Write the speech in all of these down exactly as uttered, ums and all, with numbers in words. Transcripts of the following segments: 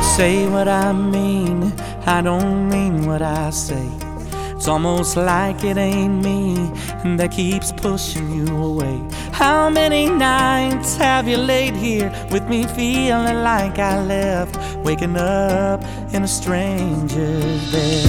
don't say what I mean, I don't mean what I say. It's almost like it ain't me that keeps pushing you away. How many nights have you laid here with me feeling like I left, waking up in a stranger's bed?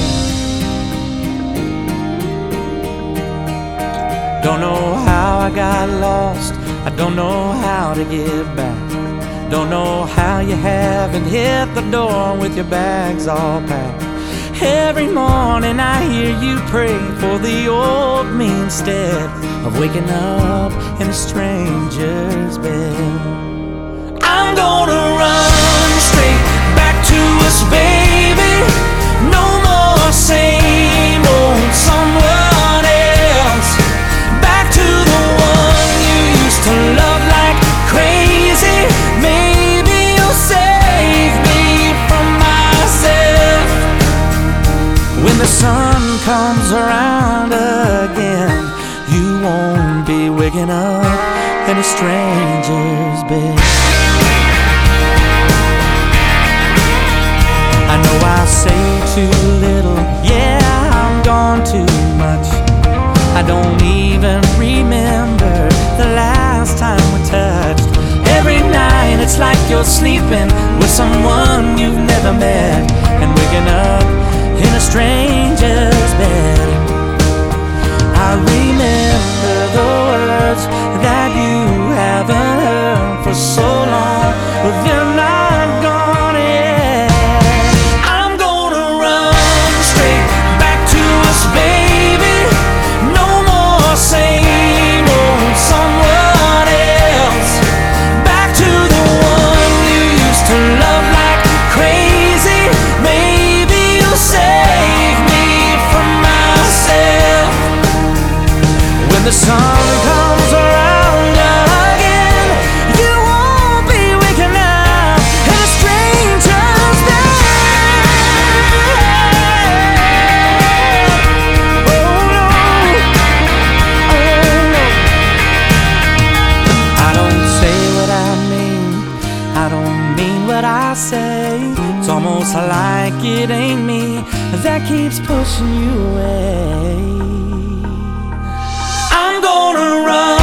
Don't know how I got lost, I don't know how to get back. Don't know how you haven't hit the door with your bags all packed. Every morning I hear you pray for the old me instead of waking up in a stranger's bed. I'm gonna run straight back to us, baby. No more same old someone else. Back to the one you used to love like crazy. Maybe you'll save me from myself. When the sun comes around again, you won't be waking up in a stranger's bed. I know I say too little, yeah, I'm gone too much. I don't even remember the last time we touched. Every night it's like you're sleeping with someone you've never met and waking up in a stranger's bed. I remember the words that you haven't heard for so long, but they're not gone yet. I'm gonna run straight back to us, baby. No more same old someone else. Back to the one you used to love like crazy. Maybe you'll save me from myself. When the sun comes around again, you won't be waking up in a stranger's bed. Oh no, oh no. I don't say what I mean, I don't mean what I say. It's almost like it ain't me that keeps pushing you away. I'm gonna run